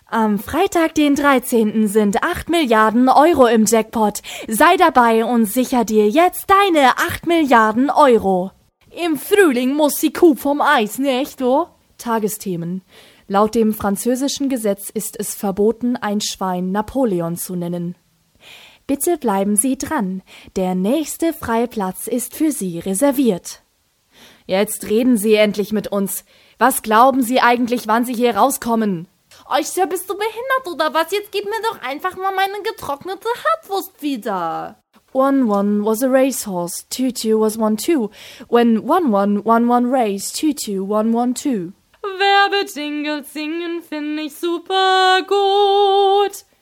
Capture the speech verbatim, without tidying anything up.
Am Freitag, den dreizehnten sind acht Milliarden Euro im Jackpot. Sei dabei und sicher dir jetzt deine acht Milliarden Euro. Im Frühling muss die Kuh vom Eis, nicht, wo? Tagesthemen. Laut dem französischen Gesetz ist es verboten, ein Schwein Napoleon zu nennen. Bitte bleiben Sie dran. Der nächste freie Platz ist für Sie reserviert. Jetzt reden Sie endlich mit uns. Was glauben Sie eigentlich, wann Sie hier rauskommen? Euch, ja, bist du behindert oder was? Jetzt gib mir doch einfach mal meine getrocknete Hartwurst wieder. One one was a racehorse, two two was one two. When one one one one race, two two one one two. Werbejingle singen find ich super gut.